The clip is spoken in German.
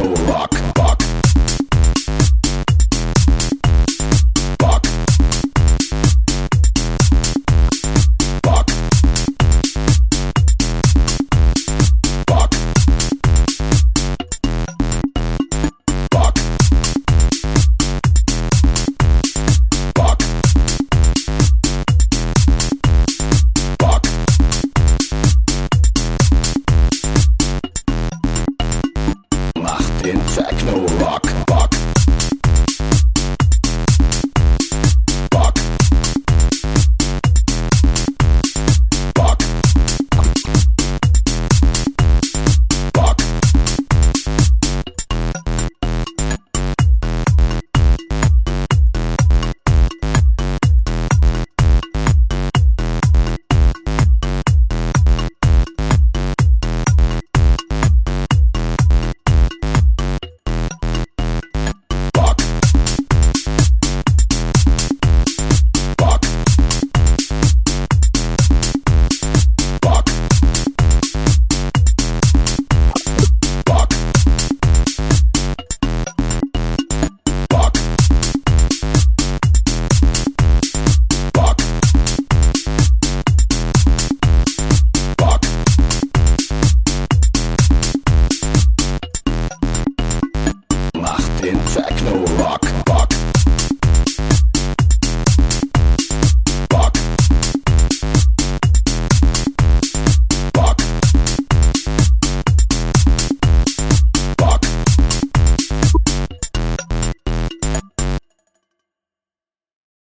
Techno Rock, Rock. Rock. Rock. Rock. Rock. Rock. Rock. Mach den Techno Rock, Rock. Rock. Rock. Rock. Rock. Rock. Rock. Rock. Rock. Rock. Rock. Mach den Techno Rock.